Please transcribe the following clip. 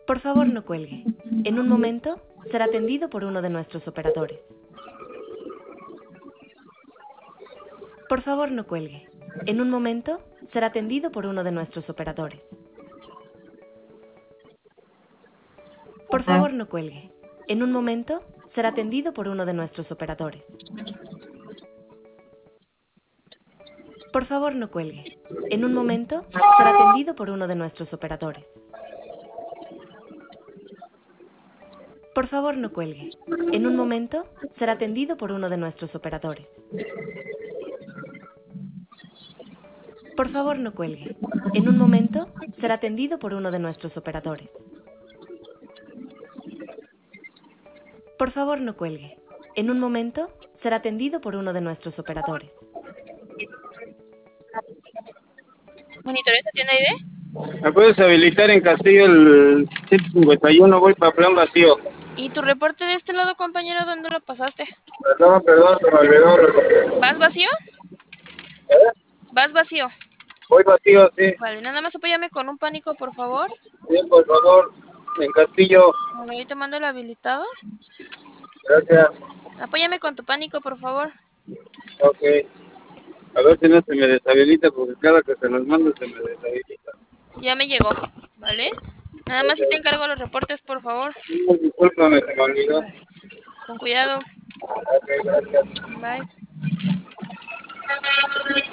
Por favor, no cuelgue. En un momento será atendido por uno de nuestros operadores. Por favor, no cuelgue. En un momento será atendido por uno de nuestros operadores. Por favor, no cuelgue. En un momento será atendido por uno de nuestros operadores. Por favor, no cuelgue. En un momento será atendido por uno de nuestros operadores. Por favor, no cuelgue. En un momento será atendido por uno de nuestros operadores. Por favor, no cuelgue. En un momento será atendido por uno de nuestros operadores. Por favor, no cuelgue. En un momento será atendido por uno de nuestros operadores. ¿Monitoreas atiende ID? ¿Me puedes habilitar en Castillo el 151? Voy para plan vacío. ¿Y tu reporte de este lado, compañero, dónde lo pasaste? Perdón, se me olvidó. ¿Vas vacío? ¿Vas vacío? Voy vacío, sí. Vale, nada más apóyame con un pánico, por favor. Bien, por favor, en Castillo. Vale, ahí te mando el habilitado. Gracias. Apóyame con tu pánico, por favor. Ok. A ver si no se me deshabilita, porque cada que se los mando se me deshabilita. Ya me llegó, ¿vale? Nada más si te encargo los reportes, por favor. Discúlpame, se me olvidó. Con cuidado. Ok, gracias. Bye.